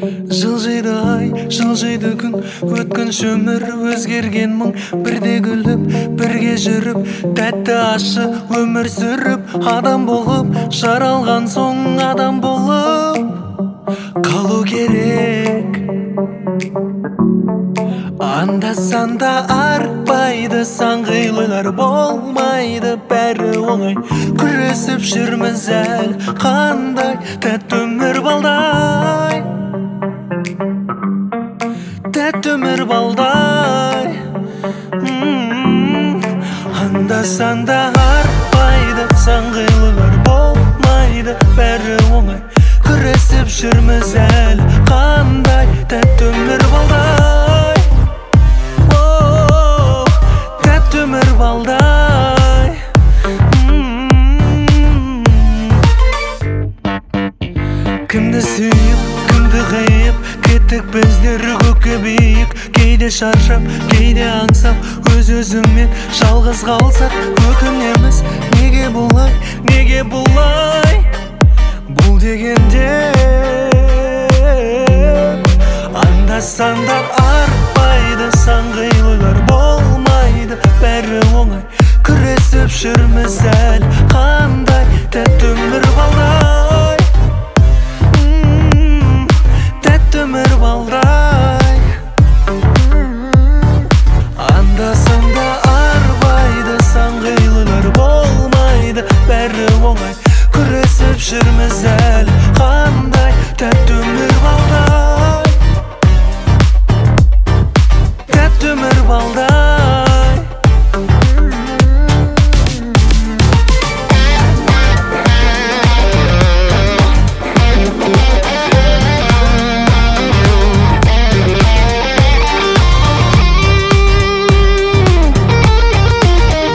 Жылжиды ай, жылжиды күн, өткінші өмір өзгерген мұң. Бірде күліп, бірге жүріп, тәтті ащы өмір сүріп, адам болып, жаралған соң адам болып қалу керек. Анда-санда арбайды, сан қилылар болмайды, бәрі оңай. Күресіп жүрміз әлі, қандай тәтті өмір балдай, тәтті өмір балдай. Анда-санда арбайды, сан қилылар болмайды, бәрі оңай. Күресіп жүрміз әлі, қандай тәтті өмір балдай, тәтті өмір балдай. Кімді сүйіп, кімді қиып, кеттік біздер көкке биік. Кейде шаршап, кейде аңсап, өз-өзімен жалғыз қалсақ, өкінеміз, неге бұлай, неге бұлай? Бұл дегенде анда-санда арбайды, сан қилылар болмайды, бәрі оңай. Күресіп жүрміз әлі, қандай тәтті өмір балдай, тәтті өмір балдай. Анда-санда арбайды, сан қилылар болмайды, бәрі оңай. Күресіп жүрміз әлі, қандай тәтті өмір балдай, тәтті өмір балдай.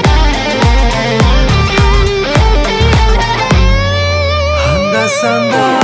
Анда-санда